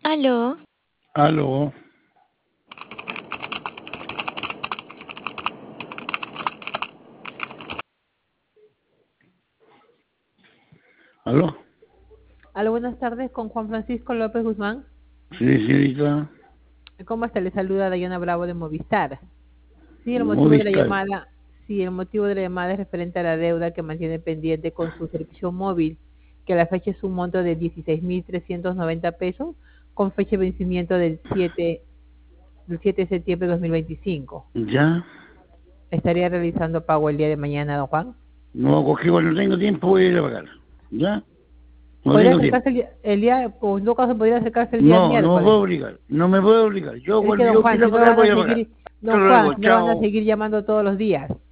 Aló, Aló, aló, Aló, buenas tardes con Juan Francisco López Guzmán. sí, señorita, ¿Cómo está? Le saluda Dayana Bravo de Movistar. Sí, el motivo de la Movistar. llamada, sí, el motivo de la llamada es referente a la deuda que mantiene pendiente con su servicio móvil, que a la fecha es un monto de 16.390 pesos, con fecha de vencimiento del 7 de septiembre de 2025. ¿Ya? ¿Estaría realizando pago el día de mañana, don Juan? No, porque cuando tengo tiempo voy a ir a pagar. ¿Ya? No ¿Podría tengo tiempo. acercarse o en todo caso podría acercarse el día No, no me miércoles? puedo obligar. No me puedo obligar. Yo Es que, cuando don yo Juan, quiera si no pagar van a voy a pagar. seguir, Hasta don Juan, luego, si no van a chao. seguir llamando todos los días.